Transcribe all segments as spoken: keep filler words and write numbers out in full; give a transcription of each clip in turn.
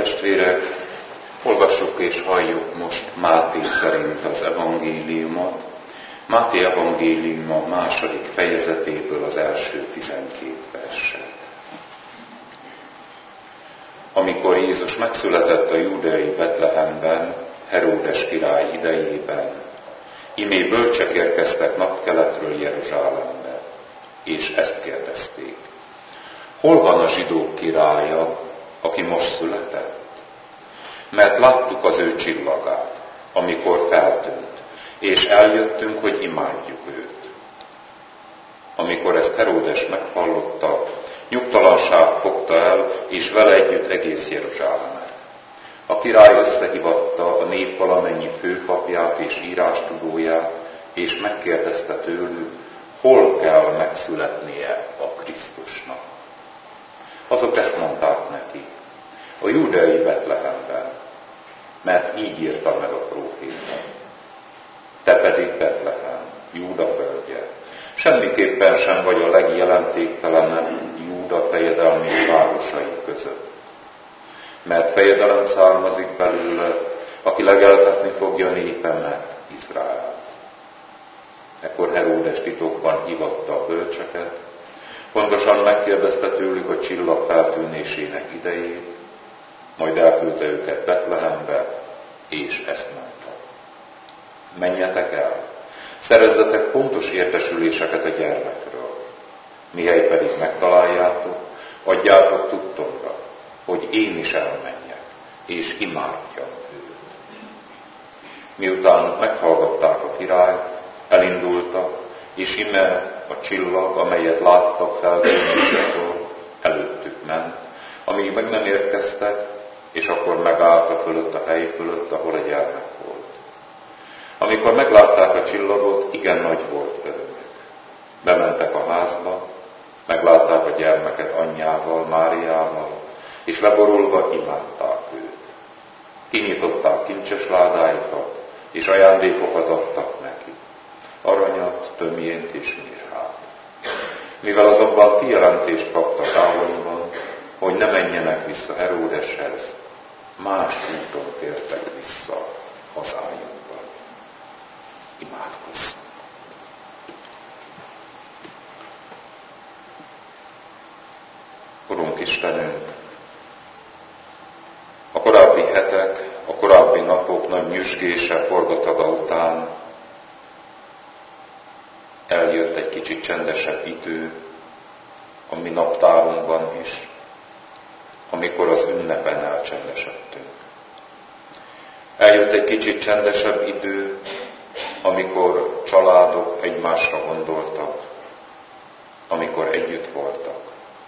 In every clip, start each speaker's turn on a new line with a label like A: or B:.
A: testvérek, olvassuk és halljuk most Máté szerint az evangéliumot. Máté evangéliuma második fejezetéből az első tizenkét verset. Amikor Jézus megszületett a júdeai Betlehemben, Heródes király idejében, imé bölcsek érkeztek napkeletről Jeruzsálembe, és ezt kérdezték: hol van a zsidók királya, aki most született? Mert láttuk az ő csillagát, amikor feltűnt, és eljöttünk, hogy imádjuk őt. Amikor ezt Heródes meghallotta, nyugtalanság fogta el, és vele együtt egész Jeruzsálemet. A király összehívatta a nép valamennyi főpapját és írástudóját, és megkérdezte tőlük, hol kell megszületnie a Krisztusnak. Azok ezt mondták neki: a júdeai Betlehemben, mert így írta meg a próféta. Te pedig Betlehem, Júda földje, semmiképpen sem vagy a legjelentéktelenebb Júda fejedelmi városai között. Mert fejedelem származik belőle, aki legeltetni fogja népemet, Izrael. Ekkor Heródes titokban hívatta a bölcseket, pontosan megkérdezte tőlük a csillag feltűnésének idejét, majd elküldte őket Betlehembe, és ezt mondta: menjetek el, szerezzetek pontos értesüléseket a gyermekről, mihely pedig megtaláljátok, adjátok tudtomra, hogy én is elmenjek, és imádjam őt. Miután meghallgatták a királyt, elindultak, és ime a csillag, amelyet láttak feltűnésekor, előttük ment, amíg meg nem érkeztek, és akkor megállt a fölött a hely fölött, ahol a gyermek volt. Amikor meglátták a csillagot, igen nagy volt örömük. Bementek a házba, meglátták a gyermeket anyjával, Máriával, és leborulva imádták őt. Kinyitották kincses ládáikat, és ajándékokat adtak neki: aranyat, tömjént és mirhát. Mivel azonban kijelentést kaptak álomban, hogy ne menjenek vissza Heródeshez, más úton tértek vissza hazájukba. Imádkozzunk! Urunk Istenünk, a korábbi hetek, a korábbi napok nagy nyüzsgése, forgataga után eljött egy kicsit csendesebb idő a mi naptárunkban is, amikor az ünnepen elcsendesedtünk. Eljött egy kicsit csendesebb idő, amikor családok egymásra gondoltak, amikor együtt voltak.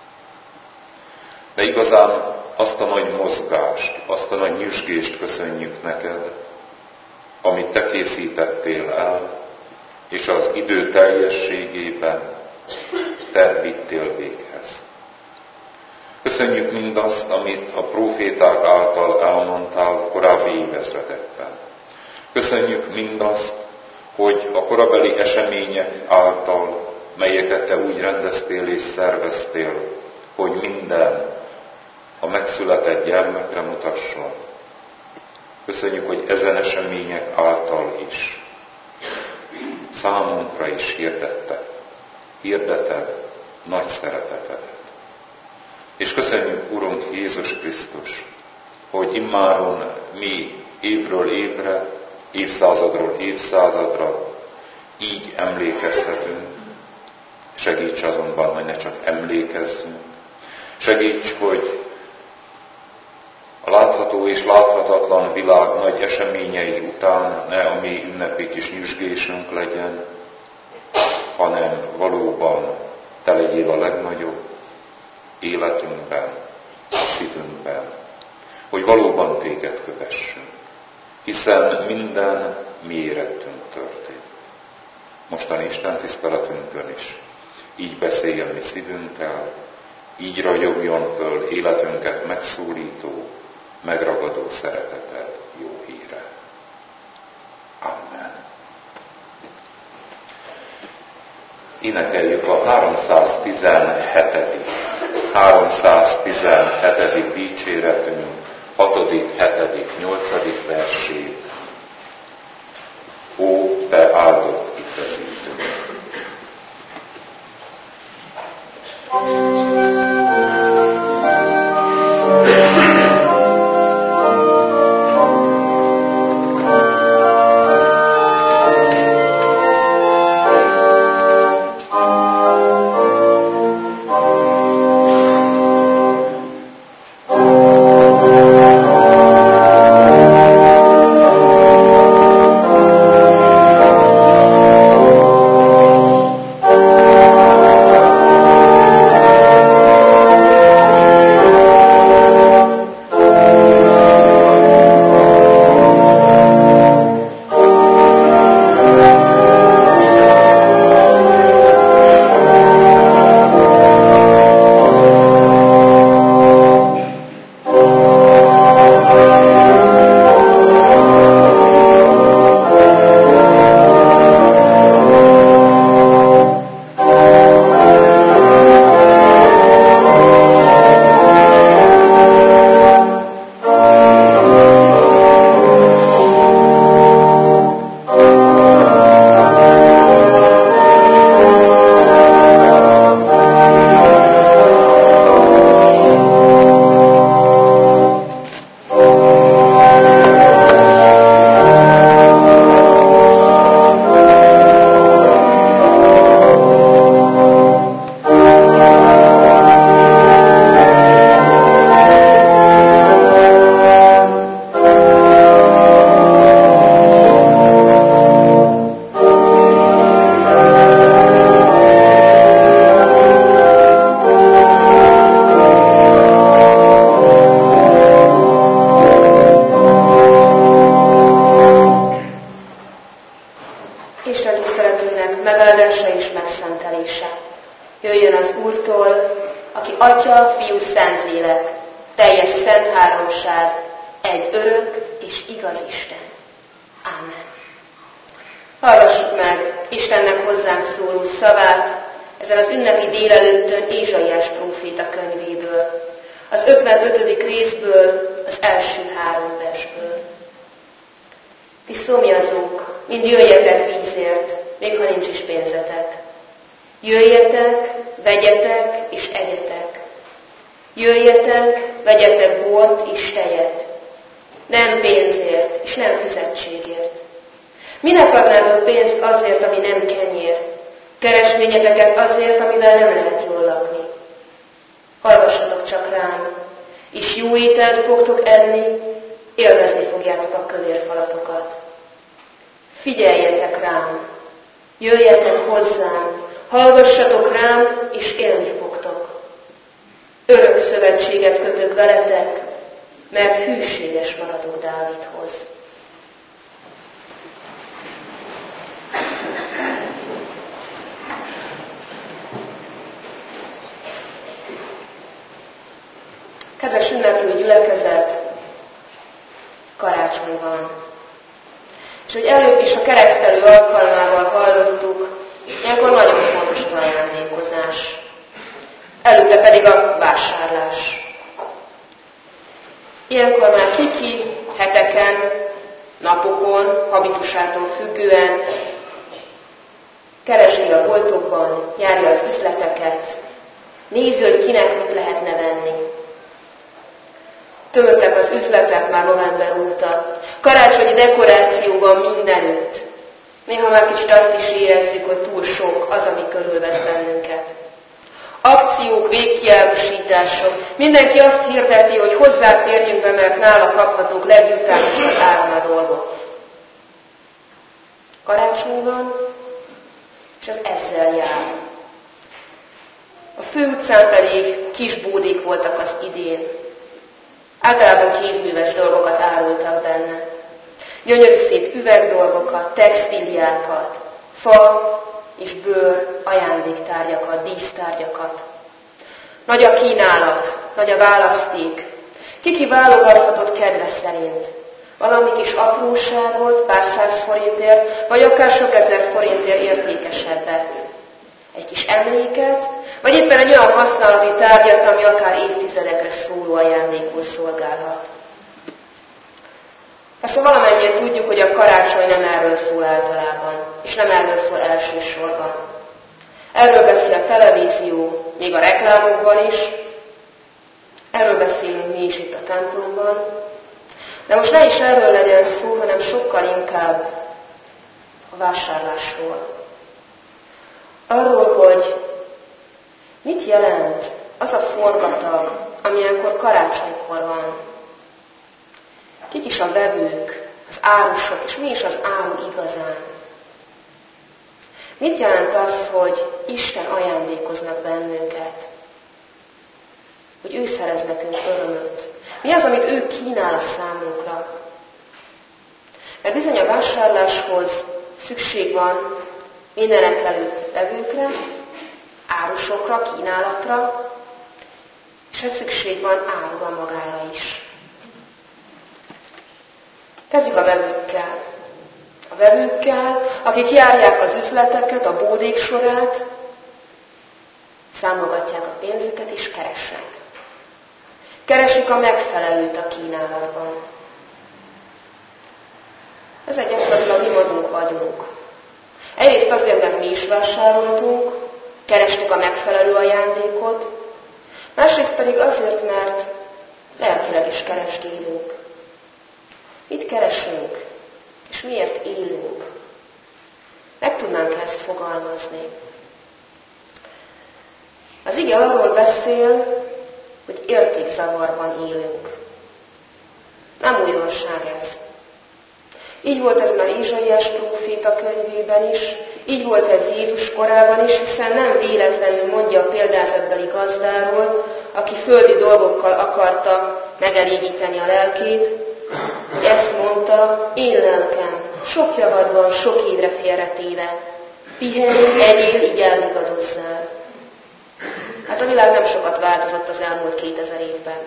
A: De igazán azt a nagy mozgást, azt a nagy nyüzsgést köszönjük neked, amit te készítettél el, és az idő teljességében te vittél véghez. Köszönjük mindazt, amit a próféták által elmondtál korábbi évezredekben. Köszönjük mindazt, hogy a korabeli események által, melyeket te úgy rendeztél és szerveztél, hogy minden a megszületett gyermekre mutasson. Köszönjük, hogy ezen események által is számunkra is hirdetted, hirdeted nagy szeretetedet. És köszönjük, Urunk Jézus Krisztus, hogy immáron mi évről évre, évszázadról évszázadra így emlékezhetünk. Segíts azonban, hogy ne csak emlékezzünk. Segíts, hogy a látható és láthatatlan világ nagy eseményei után ne a mi ünnepi kis nyüzsgésünk legyen, hanem valóban te legyél a legnagyobb életünkben, szívünkben, hogy valóban téged kövessünk, hiszen minden mi érettünk történt. Mostani Isten tiszteletünkön is így beszéljen mi szívünkkel, így ragyogjon föl életünket megszólító, megragadó szereteted jó híre. Amen. Énekeljük a háromszáztizenhetedik háromszáztizenhetedik dicséretünk hatodik hatodik, hetedik, nyolcadik versét. Ó, te áldott üdvözítő!
B: Kedves ünneplő gyülekezet, karácsony van. És hogy előbb is a keresztelő alkalmával hallottuk, ilyenkor nagyon fontos az ajándékozás. Előtte pedig a vásárlás. Ilyenkor már kiki heteken, napokon, habitusától függően keresi a boltokban, járja az üzleteket, nézi, hogy kinek mit lehetne venni. Töltek az üzletek már november óta, karácsonyi dekorációban mindenütt. Néha már kicsit azt is érezzük, hogy túl sok az, ami körülvesz bennünket. Akciók, végkiárusítások, mindenki azt hirdeti, hogy hozzáférjünk be, mert nála kaphatók legjutánosabb áron a dolgok. Karácsony van, és az ezzel jár. A főutcán pedig kis bódék voltak az idén. Általában kézműves dolgokat árultak benne. Gyönyörű szép üvegdolgokat, textíliákat, fa és bőr ajándéktárgyakat, dísztárgyakat. Nagy a kínálat, nagy a választék. Kiki válogathatott kedve szerint. Valami kis apróságot, pár száz forintért, vagy akár sok ezer forintért értékesebbet. Egy kis emléket, vagy éppen egy olyan használati tárgyat, ami akár évtizedekre szóló ajándékul szolgálhat. Persze valamennyien tudjuk, hogy a karácsony nem erről szól általában, és nem erről szól elsősorban. Erről beszél a televízió, még a reklámokban is, erről beszélünk mi is itt a templomban, de most ne is erről legyen szó, hanem sokkal inkább a vásárlásról. Arról, hogy mit jelent az a forgatag, ami ilyenkor karácsonykor van. Kik is a vevők, az árusok, és mi is az áru igazán? Mit jelent az, hogy Isten ajándékoznak bennünket? Hogy ő szerez nekünk örömöt? Mi az, amit ő kínál a számunkra? Mert bizony a vásárláshoz szükség van mindenek előtt vevőkre, árusokra, kínálatra, és ez szükség van árura magára is. Kezdjük a vevőkkel. A vevőkkel, akik járják az üzleteket, a bódék sorát, számogatják a pénzüket és keresnek. Keresik a megfelelőt a kínálatban. Ez egy gyakorlatilag mi magunk vagyunk. Egyrészt azért, mert mi is vásároltunk, kerestük a megfelelő ajándékot, másrészt pedig azért, mert lelkileg is keresgélünk. Mit keresünk, és miért élünk? Meg tudnánk ezt fogalmazni. Az ige arról beszél, hogy értékzavarban élünk. Nem újdonság ez. Így volt ez már Ézsaiás próféta könyvében is, így volt ez Jézus korában is, hiszen nem véletlenül mondja a példázatbeli gazdáról, aki földi dolgokkal akarta megelégíteni a lelkét, hogy ezt mondta, én lelkem, sok javad van, sok évre félretéve, pihenj, egyél, így elvigadozzál. Hát a világ nem sokat változott az elmúlt kétezer évben.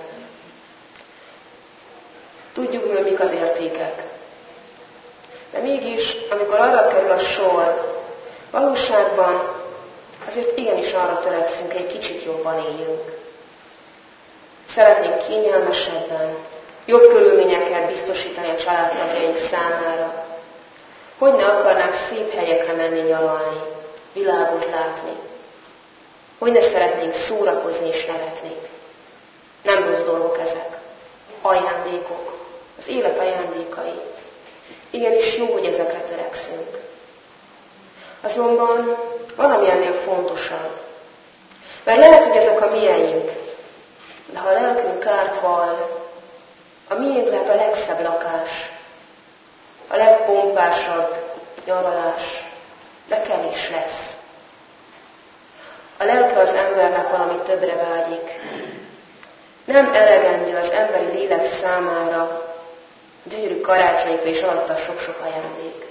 B: Tudjuk, hogy mik az értékek. De mégis, amikor arra kerül a sor, valóságban azért igenis arra törekszünk, egy kicsit jobban éljünk. Szeretnénk kényelmesebben, jobb körülményeket biztosítani a családtagjaink számára. Hogy ne akarnánk szép helyekre menni nyaralni, világot látni. Hogy ne szeretnénk szórakozni és nevetni. Nem rossz dolgok ezek. Ajándékok. Az élet ajándékai. Igenis jó, hogy ezekre törekszünk. Azonban valami ennél fontosabb. Mert lehet, hogy ezek a mieink, de ha a lelkünk kárt val, a miénk lehet a legszebb lakás, a legpompásabb nyaralás, de kevés lesz. A lelke az embernek valami többre vágyik. Nem elegendő az emberi lélek számára gyönyörű karácsonyfa és alatta sok-sok ajándék.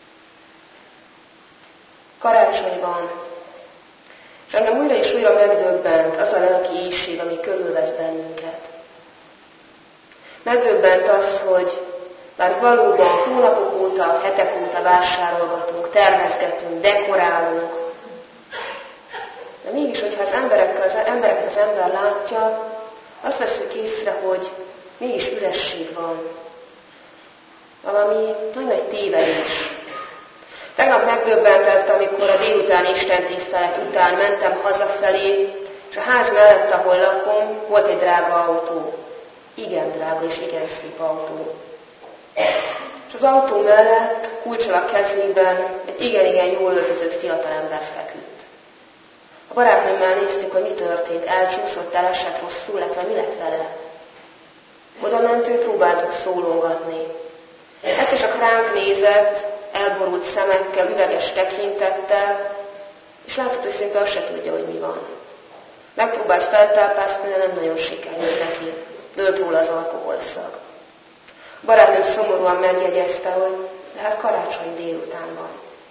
B: Karácsony van, és engem újra és újra megdöbbent az a lelki éhség, ami körülvesz bennünket. Megdöbbent az, hogy bár valóban hónapok óta, hetek óta vásárolgatunk, tervezgetünk, dekorálunk, de mégis, hogyha az emberekkel az, embereket az ember látja, azt veszük észre, hogy mégis üresség van. Valami nagy-nagy tévedés. Tegnap megdöbbentett, amikor a délutáni istentisztelet után mentem hazafelé, és a ház mellett, ahol lakom, volt egy drága autó. Igen drága és igen szép autó. És az autó mellett, kulccsal a kezében egy igen-igen jól öltözött fiatalember feküdt. A barátnőmmel néztük, hogy mi történt, elcsúszott, elesett, rosszul lett, vagy mi lett vele. Oda mentünk, próbáltuk szólongatni. Hát csak ránk nézett, elborult szemekkel, üveges tekintettel, és látszott, hogy szinte azt se tudja, hogy mi van. Megpróbált feltápászkodni, de nem nagyon sikerült neki. Dőlt róla az alkoholszag. A barátnőm szomorúan megjegyezte, hogy de hát karácsony délután van.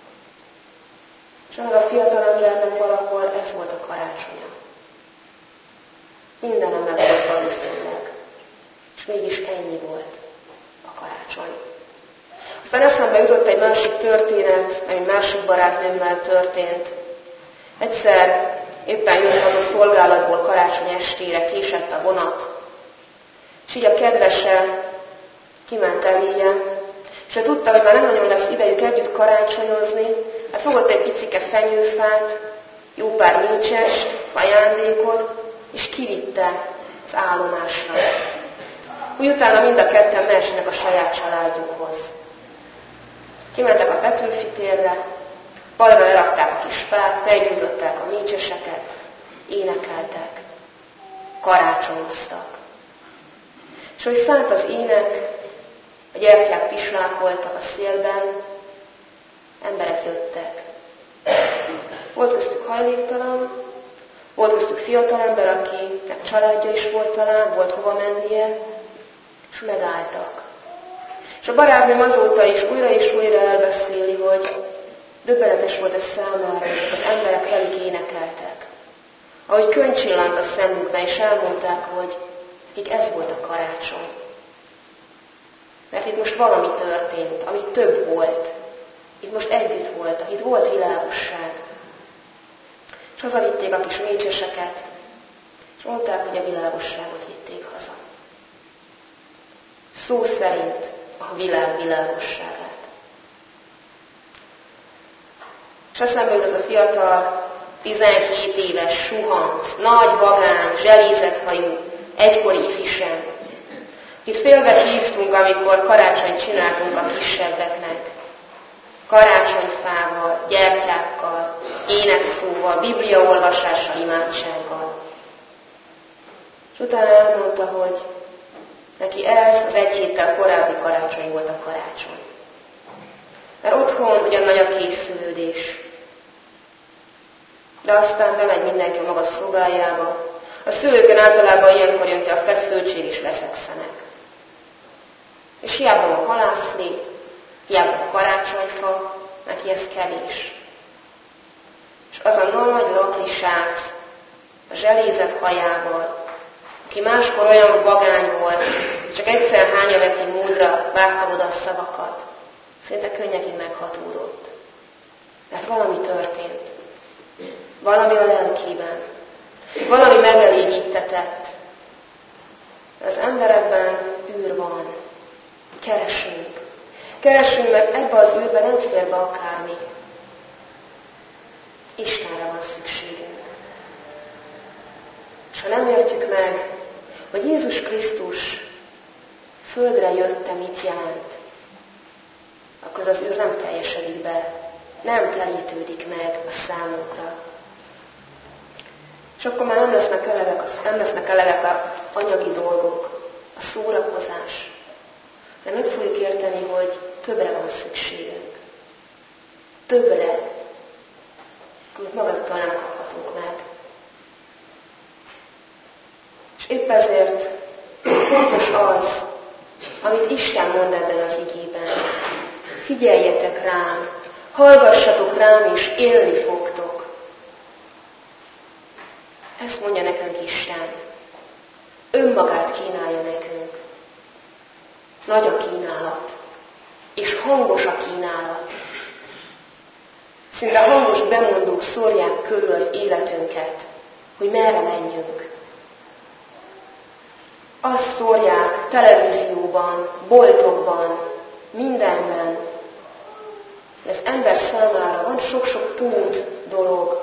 B: És annak a fiatal embernek valahol ez volt a karácsonya. Mindenem meg volt valószínűleg. És mégis ennyi volt a karácsony. Aztán eszembe jutott egy másik történet, ami másik barátnőmmel történt. Egyszer éppen jött haza szolgálatból karácsony estére, késett a vonat, és így a kedvese Kiment eléje, és ha tudta, hogy már nem nagyon lesz idejük együtt karácsonyozni, hát fogott egy picike fenyőfát, jó pár nincsest, az ajándékot, és kivitte az állomásra. Úgy utána mind a ketten mehessenek a saját családjukhoz. Kimentek a Petőfi térre, balra lerakták a kis fát, meggyújtották a nincseseket, énekeltek, karácsonyoztak. És hogy szállt az ének, a gyertyák pislákoltak a szélben, emberek jöttek. Volt köztük hajléktalan, volt köztük fiatalember, akinek családja is volt talán, volt hova mennie, és megálltak. És a barátnőm azóta is újra és újra elbeszéli, hogy döbbenetes volt ez számára, hogy az emberek velük énekeltek. Ahogy könycsillant a szemükbe, és elmondták, hogy nekik ez volt a karácsony. Mert itt most valami történt, ami több volt. Itt most együtt voltak, itt volt világosság. És hazavitték a kis mécseseket, és mondták, hogy a világosságot vitték haza. Szó szerint a világ világosságát. És eszembe jut az a fiatal, tizenhét éves, suhanc, nagy vagány, zselézett hajú, egykori ifisem, akit félve hívtunk, amikor karácsonyt csináltunk a kisebbeknek. Karácsonyfával, gyertyákkal, énekszóval, bibliaolvasással, imádsággal. És utána elmondta, hogy neki ez az egy héttel korábbi karácsony volt a karácsony. Mert otthon ugyan nagy a készülődés, de aztán bemegy mindenki a maga szobájába. A szülőkön általában ilyenkor jön ki a feszültség, és veszekszenek. És hiába a halászlé, hiába a karácsonyfa, neki ez kevés. És az a nagy laklisác, a zselézett hajával, aki máskor olyan vagány volt, csak egyszer hányaveti módra vágta oda a szavakat, szinte könnyekig meghatódott. Mert valami történt. Valami a lelkében. Valami megelégítetett. Az emberekben űr van. Keresünk. Keresünk, mert ebbe az űrbe nem fér be akármi. Istenre van szükségünk. És ha nem értjük meg, hogy Jézus Krisztus földre jötte, mit jelent, akkor az űr nem teljesedik be, nem telítődik meg a számunkra. És akkor már nem lesznek elegek, nem lesznek elegek a anyagi dolgok, a szórakozás. De meg fogjuk érteni, hogy többre van szükségünk. Többre, amit magunktól nem kaphatunk meg. És épp ezért fontos az, amit Isten mond ebben az igében. Figyeljetek rám, hallgassatok rám, és élni fogtok. Ezt mondja nekünk Isten. Önmagát kínálja nekünk. Nagy a kínálat, és hangos a kínálat. Szinte hangos bemondók szórják körül az életünket, hogy merre menjünk. Azt szórják televízióban, boltokban, mindenben. Az ember számára van sok-sok pont dolog.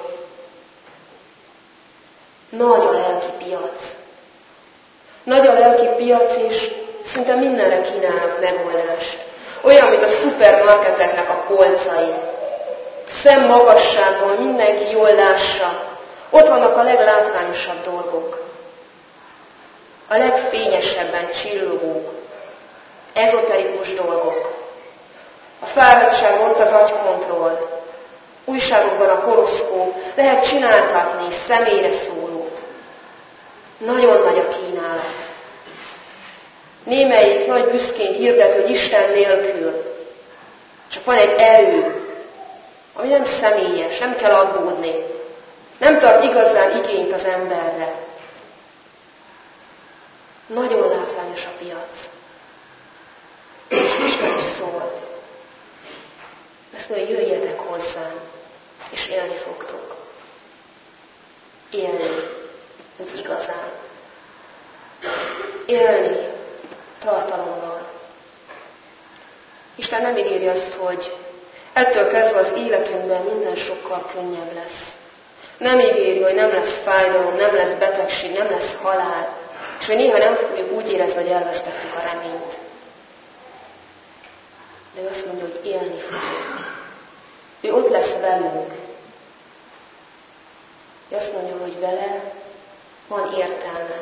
B: Nagy a lelki piac. Nagy a lelki piac, és szinte mindenre kínálnak megoldást. Olyan, mint a szupermarketeknek a polcai. Szemmagasságban mindenki jól lássa. Ott vannak a leglátványosabb dolgok. A legfényesebben csillogó, ezoterikus dolgok. A fáradtság, ott az agykontroll. Újságokban a horoszkóp, lehet csináltatni személyre szólót. Nagyon nagy a kínálat. Némelyik nagy büszkén hirdet, hogy Isten nélkül. Csak van egy erő, ami nem személyes, nem kell aggódni. Nem tart igazán igényt az emberre. Nagyon látványos a piac. És Isten is szól. Ezt mondja, jöjjetek hozzám, és élni fogtok. Élni, mint igazán. Élni tartalommal. Isten nem ígéri azt, hogy ettől kezdve az életünkben minden sokkal könnyebb lesz. Nem ígéri, hogy nem lesz fájdalom, nem lesz betegség, nem lesz halál, és hogy néha nem fogjuk úgy érezni, hogy elvesztettük a reményt. De ő azt mondja, hogy élni fogunk. Ő ott lesz velünk. Ő azt mondja, hogy vele van értelme.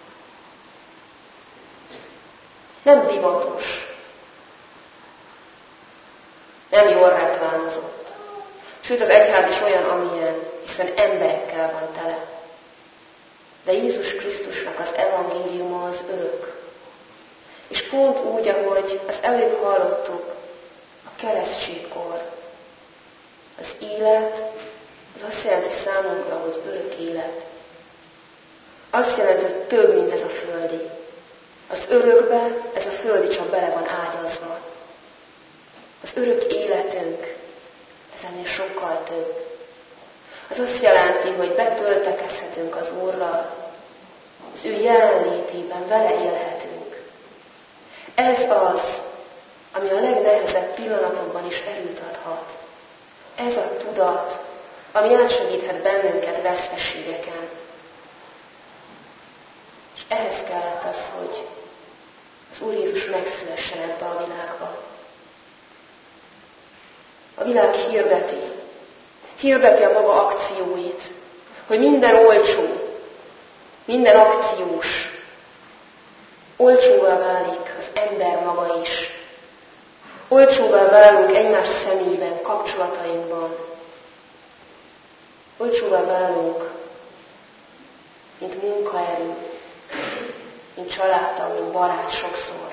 B: Nem divatos. Nem jól reklámozott. Sőt, az egyház is olyan, amilyen, hiszen emberekkel van tele. De Jézus Krisztusnak az evangéliuma az örök. És pont úgy, ahogy az előbb hallottuk, a keresztségkor, az élet, az azt jelenti számunkra, hogy örök élet. Azt jelenti, hogy több, mint ez a földi. Az örökbe ez a földi csak bele van ágyazva. Az örök életünk, ez ennél sokkal több. Az azt jelenti, hogy betöltekezhetünk az Úrral, az ő jelenlétében vele élhetünk. Ez az, ami a legnehezebb pillanatokban is erőt adhat. Ez a tudat, ami átsegíthet bennünket veszteségeken. És ehhez kellett az, hogy az Úr Jézus megszülessen ebbe a világba. A világ hirdeti, hirdeti a maga akcióit, hogy minden olcsó, minden akciós, olcsóvá válik az ember maga is. Olcsóvá válunk egymás szemében, kapcsolatainkban. Olcsóvá válunk, mint munkaerő, mint családtag, mint barát sokszor.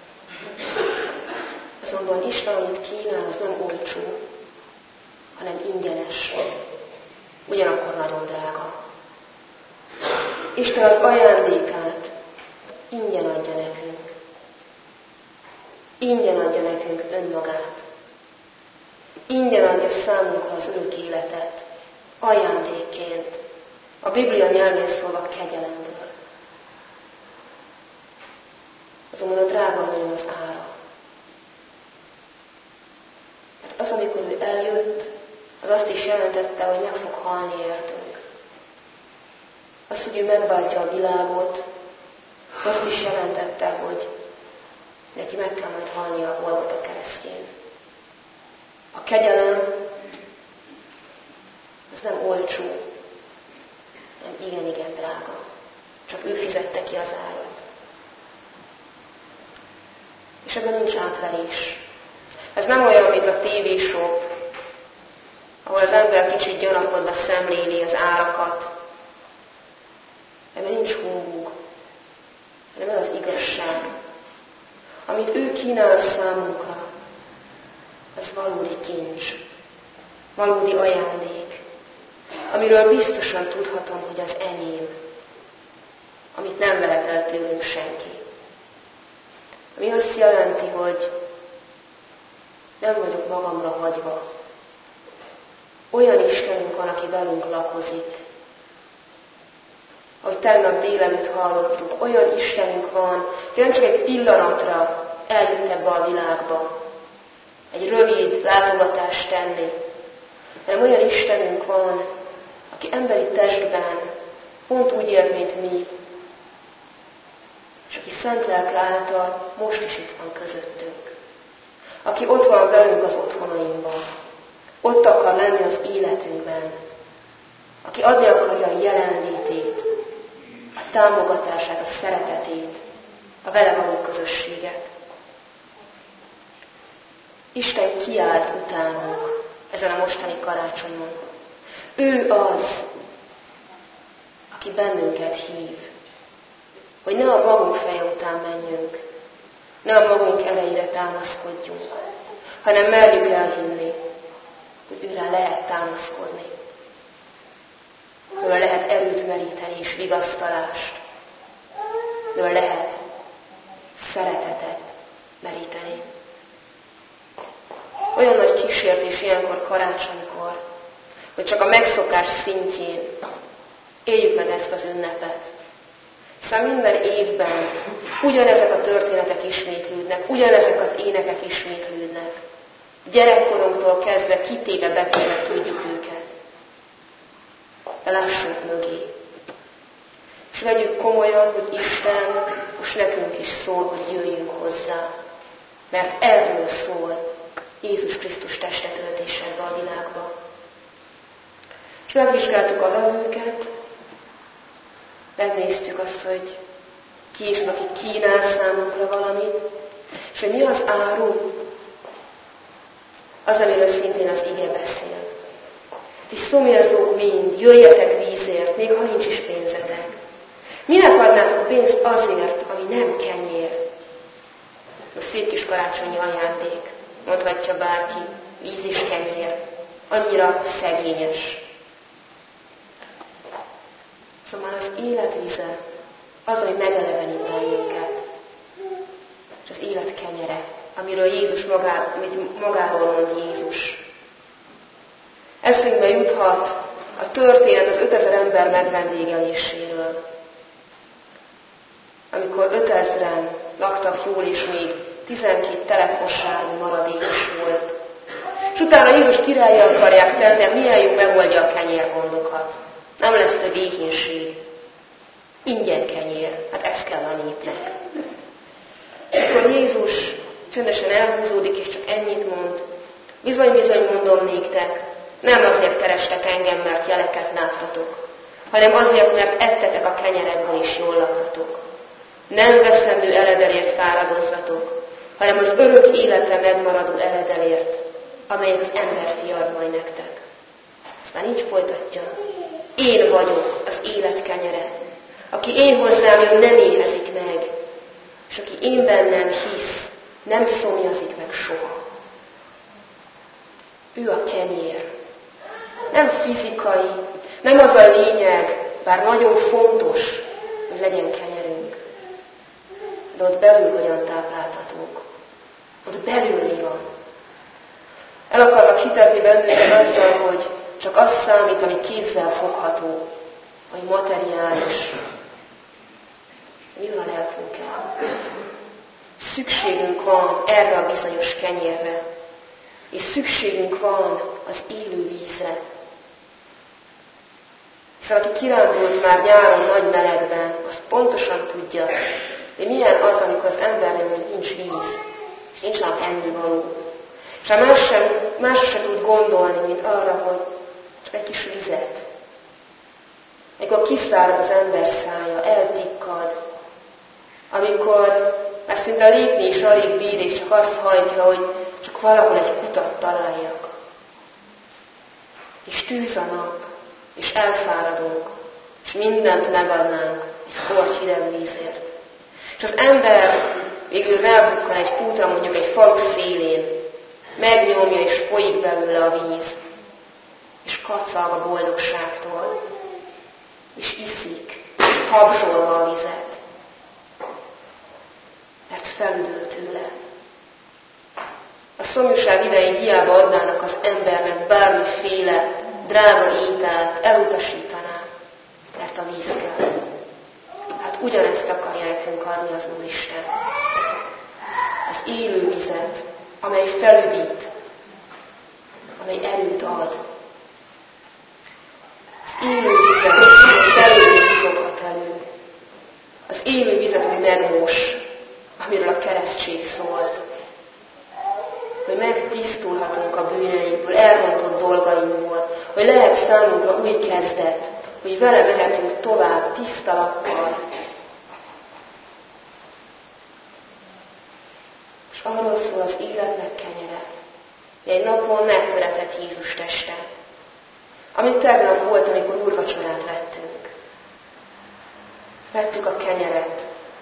B: Azonban Isten, amit kínál, az nem olcsó, hanem ingyenes. Ugyanakkor nagyon drága. Isten az ajándékát ingyen adja nekünk. Ingyen adja nekünk önmagát. Ingyen adja számunkra az örök életet, ajándékként, a Biblia nyelvén szólva kegyelemből. Azonban a drága nagyon az ára. Mert az, amikor ő eljött, az azt is jelentette, hogy meg fog halni értünk. Az, hogy ő megváltja a világot, azt is jelentette, hogy neki meg kell majd halni a Golgota keresztjén. A kegyelem, az nem olcsó, nem igen-igen drága. Csak ő fizette ki az árat. És ebben nincs átverés. Ez nem olyan, mint a tévéshow, ahol az ember kicsit gyanakodva szemléli az árakat. Ebben nincs humbug, hanem ez az igazság. Amit ő kínál számunkra, az valódi kincs, valódi ajándék, amiről biztosan tudhatom, hogy az enyém, amit nem vehet el tőlünk senki. Ami azt jelenti, hogy nem vagyok magamra hagyva. Olyan Istenünk van, aki velünk lakozik. Ahogy tegnap délelőtt hallottuk, olyan Istenünk van, aki nem csak egy pillanatra eljött ebbe a világba, egy rövid látogatást tenni, hanem olyan Istenünk van, aki emberi testben pont úgy élt, mint mi, és aki Szent Lelk által most is itt van közöttünk. Aki ott van velünk az otthonainkban, ott akar lenni az életünkben, aki adni akarja a jelenlétét, a támogatását, a szeretetét, a vele való közösséget. Isten kiállt utánunk ezen a mostani karácsonyon. Ő az, aki bennünket hív, hogy ne a magunk feje után menjünk, ne a magunk erejére támaszkodjunk, hanem merjük elhinni, hogy őre lehet támaszkodni. Őre lehet erőt meríteni és vigasztalást. Őre lehet szeretetet meríteni. Olyan nagy kísértés ilyenkor karácsonykor, hogy csak a megszokás szintjén éljük meg ezt az ünnepet. Hiszen minden évben ugyanezek a történetek ismétlődnek, ugyanezek az énekek ismétlődnek. Gyerekkorunktól kezdve kitéve, betéve tudjuk őket. De lássunk mögé. És vegyük komolyan, hogy Isten most nekünk is szól, hogy jöjjünk hozzá. Mert erről szól Jézus Krisztus teste töltése ebbe a világba. És megvizsgáltuk a vevőket, megnéztük azt, hogy ki is, aki kínál számunkra valamit, és hogy mi az áru, az, amiről szintén az ige beszél. Ti szomjazók mind, jöjjetek vízért, még ha nincs is pénzetek. Minek adnátok pénzt azért, ami nem kenyér? A szép kis karácsonyi ajándék, mondhatja bárki, víz és kenyér, annyira szegényes. Szóval az életvize az, ami megelevenít bennünket. És az élet kenyere, amiről Jézus magá, amit magáról mond Jézus. Eszünkbe juthat a történet az ötezer ember megvendégeléséről. Amikor ötezren laktak jól, és még tizenkét teleposárú maradék is volt. És utána Jézus királlyá akarják tenni, milyen jó megoldja a kenyérgondokat. Nem lesz több éhínség. Ingyen kenyér. Hát ez kell a népnek. Akkor Jézus csöndesen elhúzódik, és csak ennyit mond. Bizony-bizony mondom néktek, nem azért kerestek engem, mert jeleket láttatok, hanem azért, mert ettetek a kenyerekből is jól laktatok. Nem veszendő eledelért fáradozzatok, hanem az örök életre megmaradó eledelért, amelyet az emberfia ad majd nektek. Aztán így folytatja. Én vagyok az élet kenyere. Aki én hozzám jön, nem éhezik meg, és aki én bennem hisz, nem szomjazik meg soha. Ő a kenyér. Nem fizikai, nem az a lényeg, bár nagyon fontos, hogy legyen kenyerünk. De ott belül hogyan tápláltatunk. Ott belül mi van. El akarnak hitetni bennünket azzal, hogy csak az számít, ami kézzel fogható, ami materiális. Mi van a lelkünkkel? Szükségünk van erre a bizonyos kenyérre, és szükségünk van az élő vízre. Hiszen aki kirándult már nyáron nagy melegben, az pontosan tudja, hogy milyen az, amikor az embernek nincs víz, és nincs már ennivaló. És már más sem, másra sem tud gondolni, mint arra, hogy csak egy kis vizet. Amikor kiszárad az ember szája, eltikkad, amikor már szinte lépni is alig bír, és csak azt hajtja, hogy csak valahol egy kutat találjak. És tűz a nap, és elfáradunk, és mindent megadnánk egy korty hideg vízért. És az ember végül rábukkan egy kútra, mondjuk egy falu szélén, megnyomja, és folyik belőle a víz, és kacag a boldogságtól, és iszik, habzsolva a vizet, mert felüdül tőle. A szomjúság idején hiába adnának az embernek bármiféle drága ételt, elutasítaná, mert a víz kell. Hát ugyanezt akarja nekünk adni az Úristen. Az élő vizet, amely felüdít, amely erőt ad. Az élő vizet, amely felüdít szokhat elő. Az élő vizet, ami megmos, amiről a keresztség szólt. Hogy megtisztulhatunk a bűneinkből, elrontott dolgainkból, hogy lehet számunkra új kezdet, hogy vele mehetünk tovább tiszta lappal. És arról szól az életnek kenyere, hogy egy napon megtöretett Jézus teste, ami tegnap volt, amikor úrvacsorát vettünk. Vettük a kenyeret,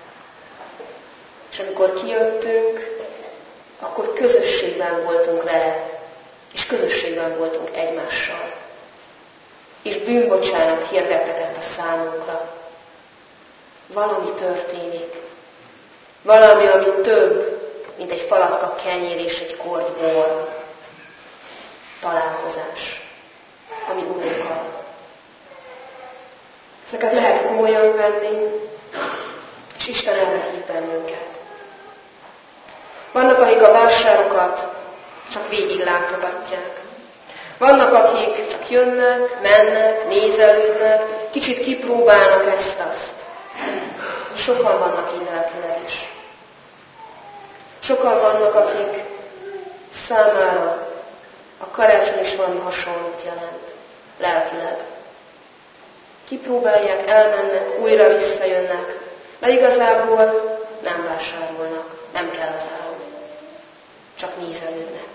B: és amikor kijöttünk, akkor közösségben voltunk vele, és közösségben voltunk egymással. És bűnbocsánat hirdetett a számunkra. Valami történik. Valami, ami több, mint egy falatka kenyér és egy korty bor. Találkozás, ami Úrunkkal. Ezeket lehet komolyan venni, És Isten erre hív bennünket. Vannak, akik a vásárokat csak végig látogatják. Vannak, akik csak jönnek, mennek, nézelődnek, kicsit kipróbálnak ezt-azt. Sokan vannak így lelkileg is. Sokan vannak, akik számára a karácsony is valami hasonlót jelent, lelkileg. Kipróbálják, elmennek, újra visszajönnek, de igazából nem vásárolnak, nem kell az áru, csak nézelődnek.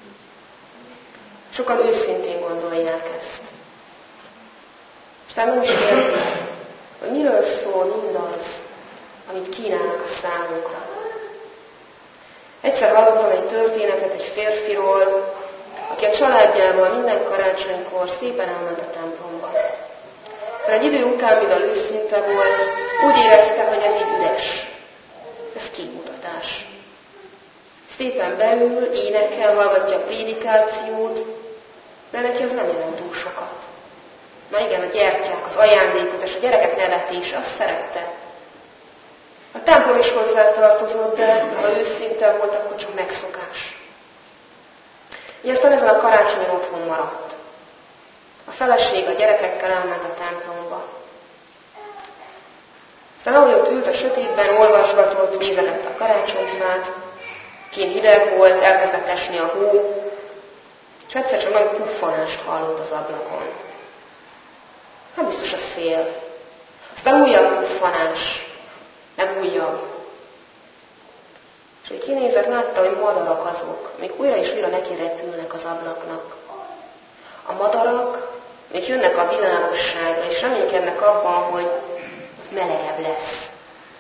B: Sokan őszintén gondolják ezt. És talán nem is értik, hogy miről szól mindaz, amit kínálnak a számunkra. Egyszer hallottam egy történetet egy férfiról, aki a családjával minden karácsonykor szépen elment a templomba. Szóval egy idő után, mivel őszinte volt, úgy érezte, hogy ez így üres. Ez kimutatás. Szépen beül, énekel, hallgatja a prédikációt, de neki az nem jelent túl sokat. Na igen, a gyertyák, az ajándékozás, a gyerekek nevetése, azt szerette. A templom is hozzátartozott, de ha őszinte volt, akkor csak megszokás. Így aztán ezen a karácsonyon otthon maradt. A feleség a gyerekekkel elment a templomba. Aztán ahogy ott ült a sötétben, olvasgatott, nézegette a karácsonyfát, kint hideg volt, elkezdett esni a hó, és egyszer csak nagy puffanást hallott az ablakon. Hát biztos a szél. Aztán újabb puffanás, nem újabb. És hogy kinézett, látta, hogy madarak azok, még újra és újra neki repülnek az ablaknak. A madarak még jönnek a világosságra, és reménykednek abban, hogy ott melegebb lesz.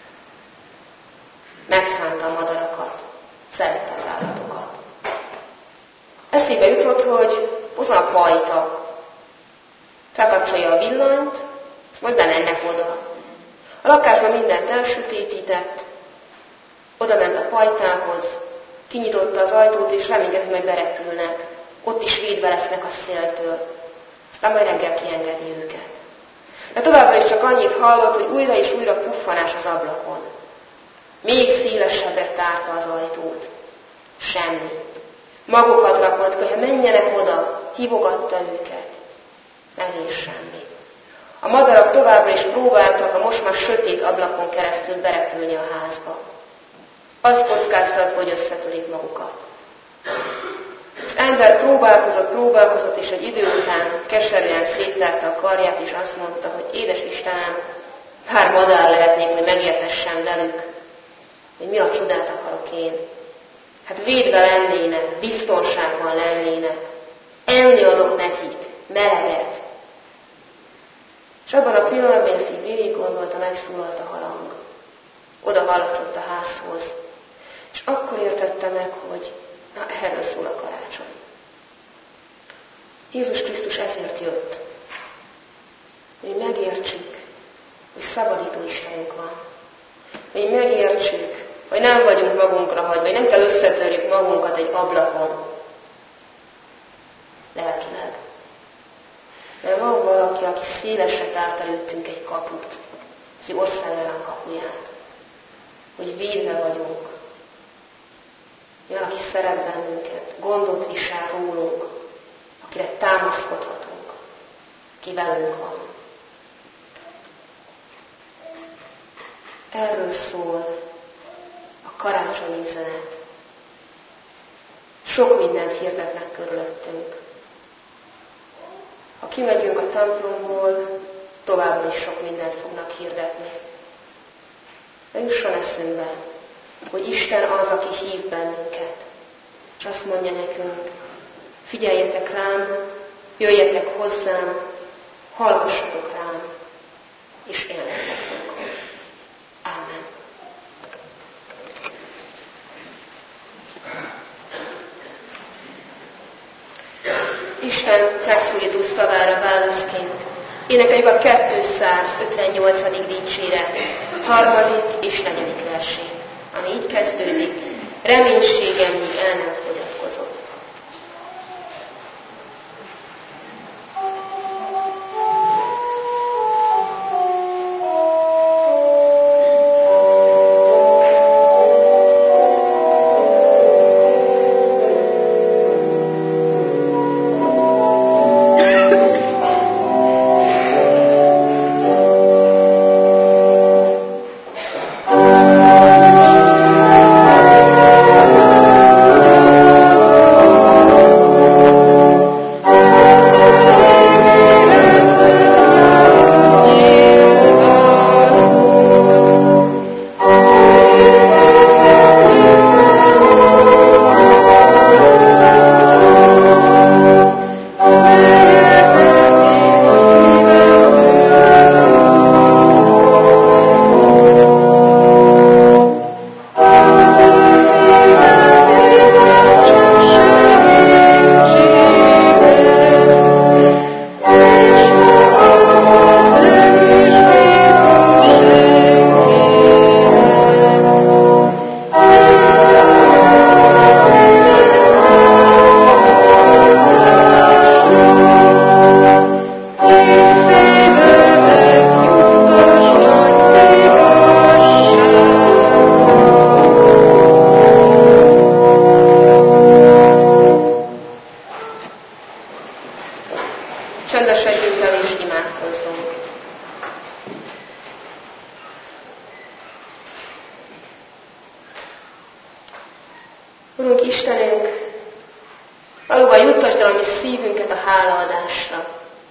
B: Megszánta a madarakat, szerette az állatokat. Eszébe jutott, hogy ott van a pajta. Felkapcsolja a villanyt, azt majd bemennek oda. A lakásban mindent elsütétített, oda ment a pajtához, kinyitotta az ajtót, és reménykedett, hogy majd berepülnek. Ott is védve lesznek a széltől. Aztán majd reggel kiengedi őket. De továbbra is csak annyit hallott, hogy újra és újra puffanás az ablakon. Még szélesebbre tárta az ajtót. Semmi. Magukat rakott, hogy menjenek oda, hívogatta őket. Megint semmi. A madarak továbbra is próbáltak a most már sötét ablakon keresztül berepülni a házba. Azt kockáztatva, hogy összetörik magukat. Az ember próbálkozott, próbálkozott, és egy idő után keserűen széttárta a karját, és azt mondta, hogy édes Istenem, pár madár lehetnék, hogy megértessem velük, hogy mi a csodát akarok én. Hát védve lennének, biztonságban lennének, enni adok nekik, meleget. És abban a pillanatban, ezt így végig gondolta, megszólalt a harang. Oda hallatszott a házhoz. És akkor értette meg, hogy na, erről szól a karácsony. Jézus Krisztus ezért jött, hogy megértsük, hogy szabadító Istenünk van. Hogy megértsük, hogy nem vagyunk magunkra hagyva, hogy nem kell összetörjük magunkat egy ablakon. Lelkileg. Mert van valaki, aki szélesre tárt előttünk egy kaput, az országának kapuját, hogy védve vagyunk. Olyan, aki szeret bennünket, gondot visel rólunk, akire támaszkodhatunk, aki velünk van. Erről szól a karácsonyi üzenet. Sok mindent hirdetnek körülöttünk. Ha kimegyünk a templomból, továbbra is sok mindent fognak hirdetni. De jusson eszünkbe, hogy Isten az, aki hív bennünket. És azt mondja nekünk, figyeljetek rám, jöjjetek hozzám, hallgassatok rám, és éljetek. Amen. Isten megszólító szavára válaszként énekeljük a kétszázötvennyolcadik dicséret, harmadik és negyedik versét, ami így kezdődik, reménységem még el nem fogyatkozott. Urunk Istenünk, valóban juttasd el a mi szívünket a hálaadásra,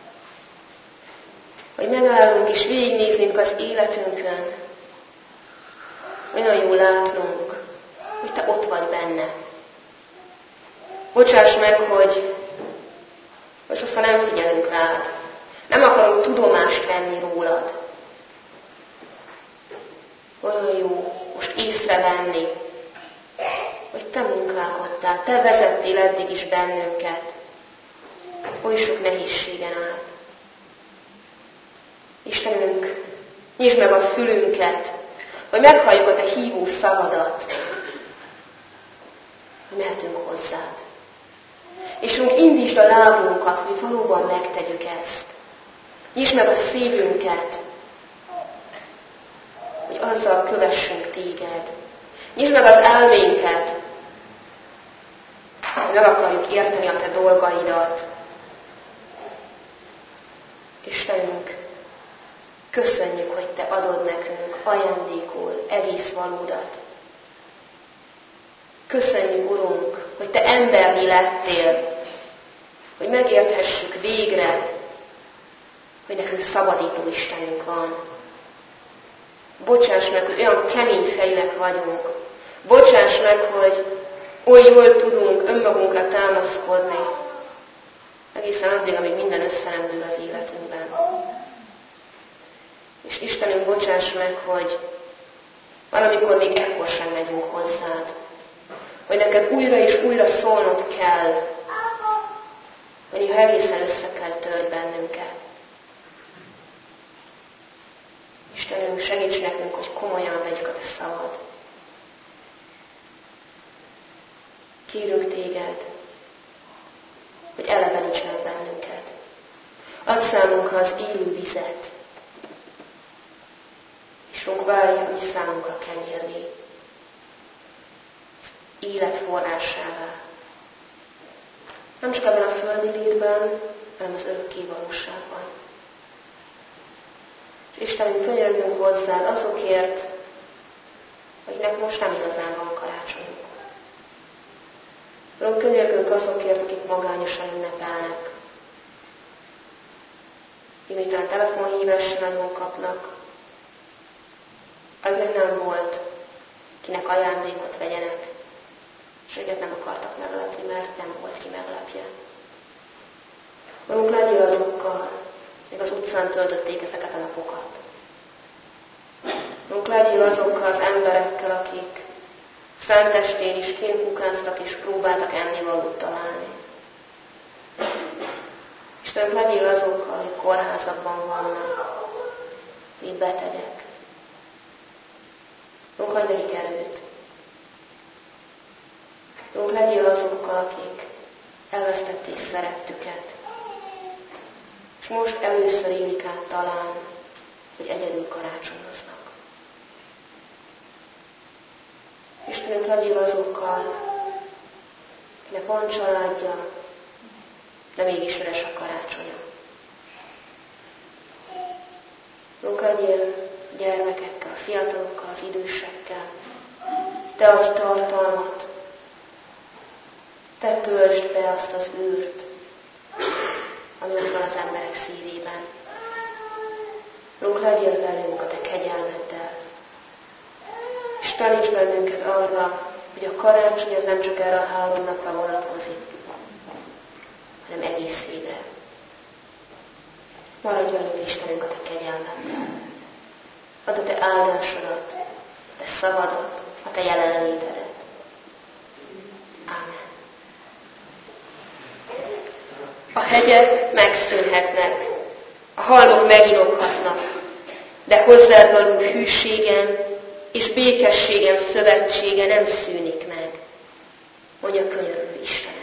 B: hogy megállunk és végignézzünk az életünkön. Olyan jó látnunk, hogy Te ott vagy benne. Bocsáss meg, hogy most sokszor nem figyelünk rád. Nem akarunk tudomást venni rólad. Olyan jó most észrevenni, hogy Te munkálkodtál, Te vezettél eddig is bennünket. Oly sok nehézségen át. Istenünk, nyisd meg a fülünket, hogy meghalljuk a Te hívó szavadat, hogy mehetünk hozzád. És Urunk, indítsd a lábunkat, hogy valóban megtegyük ezt. Nyisd meg a szívünket, hogy azzal kövessünk Téged. Nyisd meg az elménket, hogy meg akarjuk érteni a Te dolgaidat. Istenünk, köszönjük, hogy Te adod nekünk ajándékul egész valódat. Köszönjük, Urunk, hogy Te emberi lettél, hogy megérthessük végre, hogy nekünk szabadító Istenünk van. Bocsáss meg, hogy olyan kemény fejűek vagyunk. Bocsáss meg, hogy oly jól tudunk önmagunkra támaszkodni, egészen addig, amíg minden össze nem dől az életünkben. És Istenünk, bocsáss meg, hogy valamikor még ekkor sem megyünk hozzád. Hogy neked újra és újra szólnod kell, hogy néha egészen össze kell törd bennünket. Istenünk, segíts nekünk, hogy komolyan vegyük a Te szavad. Kérünk Téged, hogy eleveníts meg bennünket. Add számunkra az élő vizet, és Urunk, válj a mi számunkra kenyérné, az élet forrásává. Nem csak ebben a földi létben, hanem az örökké valóságban. És Istenünk, könyörgünk hozzád azokért, akiknek most nem igazán van karácsonyuk. Urunk, könyörgünk azokért, akik magányosan ünnepelnek. Miután telefonhívásra nagyon kapnak, akiknek nem volt, kinek ajándékot vegyenek, és őket nem akartak meglepni, mert nem volt ki meglepje. Urunk, legyél azokkal, még az utcán töltötték ezeket a napokat. Urunk, legyél azokkal az emberekkel, akik szentestén is kénkukáztak és próbáltak ennivalót találni. Istenünk, legyél azokkal, akik kórházakban vannak, akik betegek. Urunk, adj nekik erőt. Urunk, legyél azokkal, akik elvesztették szerettüket, és most először élik át talán, hogy egyedül karácsonyoznak. Istenünk, legyél azokkal, akinek van családja, de mégis üres a karácsonya. Urunk, legyél a gyermekekkel, a fiatalokkal, az idősekkel. Te adj tartalmat, Te töltsd be azt az űrt, ami ott van az emberek szívében. Urunk, legyél velünk a Te kegyelmeddel, és taníts bennünket arra, hogy a karácsony az nem csak erre a három napra vonatkozik, hanem egész évre. Maradj velünk, Istenünk, a Te kegyelmeddel. Add a Te áldásodat, a Te szavadat, a Te jelenlétedet. Ámen. A hegyek megszűnhetnek, a halmok meginokhatnak, de hozzád való hűségem és békességem szövetsége nem szűnik meg, mondja könyörülő Isten.